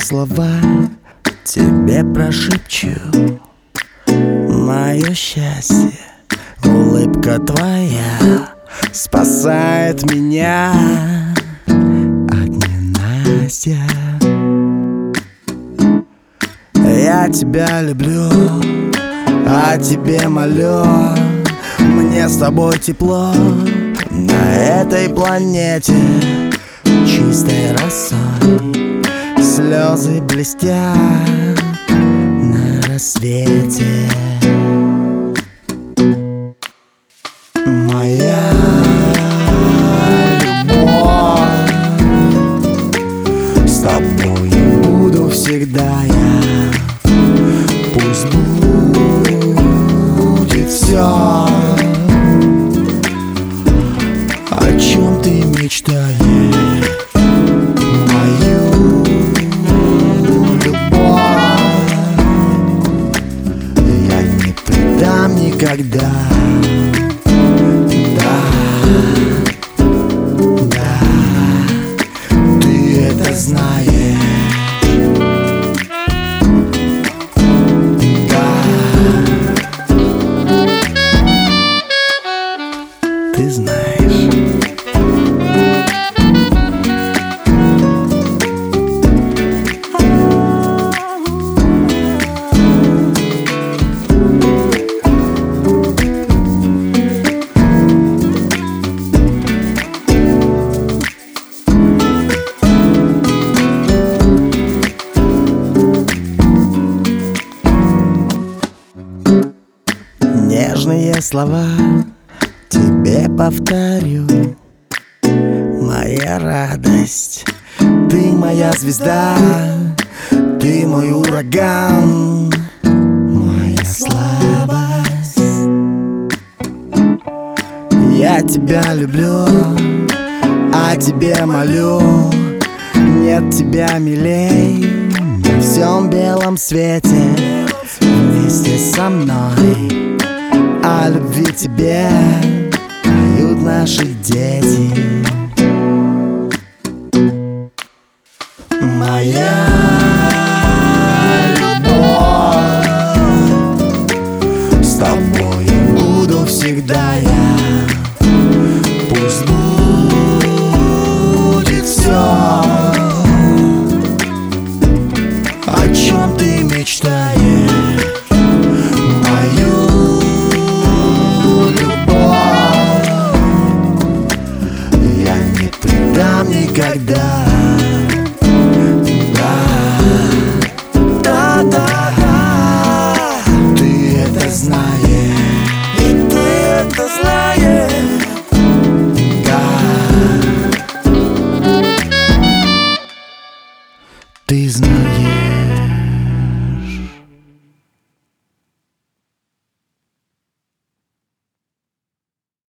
слова тебе прошепчу. Мое счастье, улыбка твоя спасает меня от ненастья. Я тебя люблю, о тебе молю. Мне с тобой тепло на этой планете. Чистой росой слезы блестят на рассвете. Моя любовь, с тобой буду всегда я. Пусть будет все, о чем ты мечтаешь. Мою любовь я не предам никогда. Да, да, ты это знаешь. Ты знаешь. Нежные слова тебе повторю. Моя радость, ты моя звезда, ты мой ураган, моя слабость. Я тебя люблю, о тебе молю. Нет тебя милей на всем белом свете. Вместе со мной о любви тебе поют наши дети. Моя любовь, с тобой буду всегда я. Пусть будет все, о чем ты мечтаешь. Никогда. Да, да, да, да. Ты это знаешь, и ты это знаешь. Да, ты знаешь.